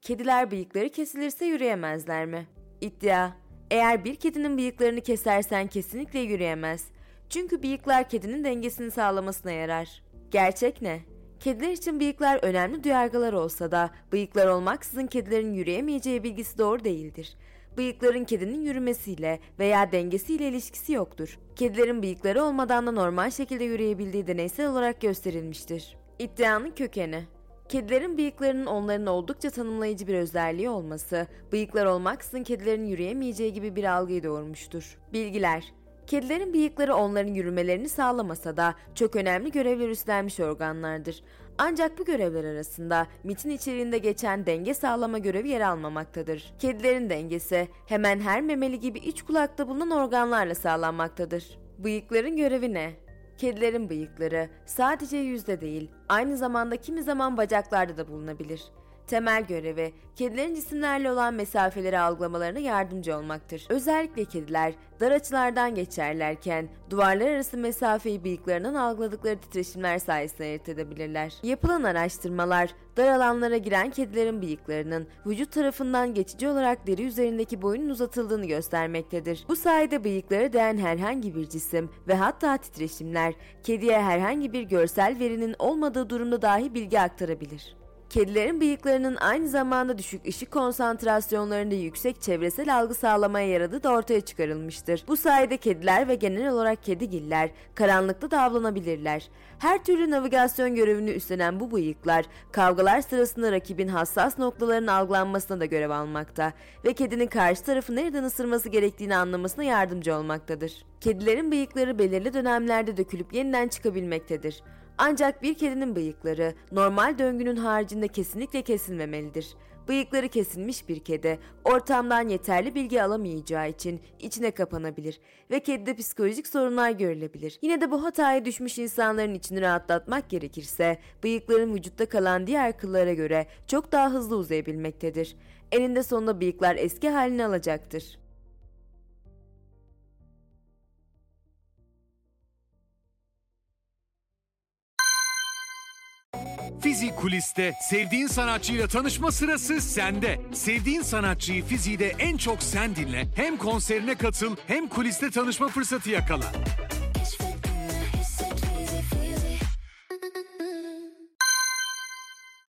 Kediler bıyıkları kesilirse yürüyemezler mi? İddia: eğer bir kedinin bıyıklarını kesersen kesinlikle yürüyemez. Çünkü bıyıklar kedinin dengesini sağlamasına yarar. Gerçek ne? Kediler için bıyıklar önemli duyargılar olsa da bıyıklar olmaksızın kedilerin yürüyemeyeceği bilgisi doğru değildir. Bıyıkların kedinin yürümesiyle veya dengesiyle ilişkisi yoktur. Kedilerin bıyıkları olmadan da normal şekilde yürüyebildiği deneysel olarak gösterilmiştir. İddianın kökeni: kedilerin bıyıklarının onların oldukça tanımlayıcı bir özelliği olması, bıyıklar olmaksızın kedilerin yürüyemeyeceği gibi bir algıyı doğurmuştur. Bilgiler: kedilerin bıyıkları onların yürümelerini sağlamasa da çok önemli görevler üstlenmiş organlardır. Ancak bu görevler arasında MIT'in içeriğinde geçen denge sağlama görevi yer almamaktadır. Kedilerin dengesi hemen her memeli gibi iç kulakta bulunan organlarla sağlanmaktadır. Bıyıkların görevi ne? Kedilerin bıyıkları sadece yüzde değil, aynı zamanda kimi zaman bacaklarda da bulunabilir. Temel görevi, kedilerin cisimlerle olan mesafeleri algılamalarına yardımcı olmaktır. Özellikle kediler dar açılardan geçerlerken duvarlar arası mesafeyi bıyıklarından algıladıkları titreşimler sayesinde ayırt edebilirler. Yapılan araştırmalar, dar alanlara giren kedilerin bıyıklarının vücut tarafından geçici olarak deri üzerindeki boyunun uzatıldığını göstermektedir. Bu sayede bıyıkları değen herhangi bir cisim ve hatta titreşimler kediye herhangi bir görsel verinin olmadığı durumda dahi bilgi aktarabilir. Kedilerin bıyıklarının aynı zamanda düşük ışık konsantrasyonlarında yüksek çevresel algı sağlamaya yaradığı da ortaya çıkarılmıştır. Bu sayede kediler ve genel olarak kedigiller karanlıkta da avlanabilirler. Her türlü navigasyon görevini üstlenen bu bıyıklar kavgalar sırasında rakibin hassas noktalarının algılanmasına da görev almakta ve kedinin karşı tarafı nereden ısırması gerektiğini anlamasına yardımcı olmaktadır. Kedilerin bıyıkları belirli dönemlerde dökülüp yeniden çıkabilmektedir. Ancak bir kedinin bıyıkları normal döngünün haricinde kesinlikle kesilmemelidir. Bıyıkları kesilmiş bir kedi ortamdan yeterli bilgi alamayacağı için içine kapanabilir ve kedide psikolojik sorunlar görülebilir. Yine de bu hataya düşmüş insanların içini rahatlatmak gerekirse bıyıkların vücutta kalan diğer kıllara göre çok daha hızlı uzayabilmektedir. Eninde sonunda bıyıklar eski halini alacaktır. Fizik Kulis'te sevdiğin sanatçıyla tanışma sırası sende. Sevdiğin sanatçıyı Fizik'te en çok sen dinle. Hem konserine katıl hem kuliste tanışma fırsatı yakala.